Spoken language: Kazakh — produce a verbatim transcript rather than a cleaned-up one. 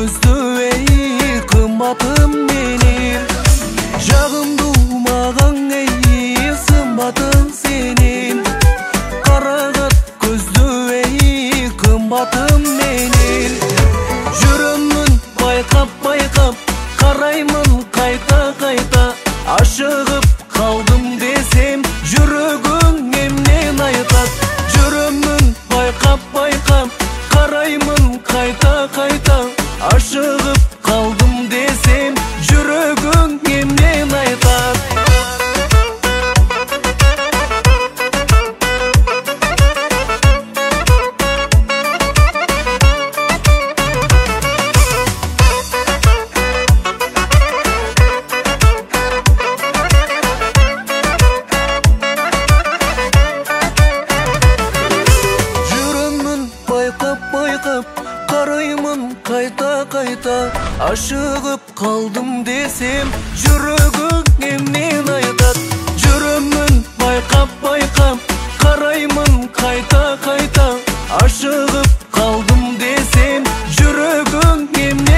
көздү эй кымбатым менин, жагымдумаган эй сымбатың сенин, карагат көздү эй кымбатым менин. Жүрөмүн байкап байкап, караймын кайта кайта, ашыгып калдым десем жүрөгүң эмнен айтат. Жүрөмүн байкап байкап, караймын кайта кайта, ашыгып калдым десем жүрөгүң эмнен айтат. Караймын кайта кайта, ашыгып калдым десем жүрөгүң эмнен айтат. Жүрөмүн байкап байкап, караймын кайта кайта, ашыгып калдым десем жүрөгүң эмнен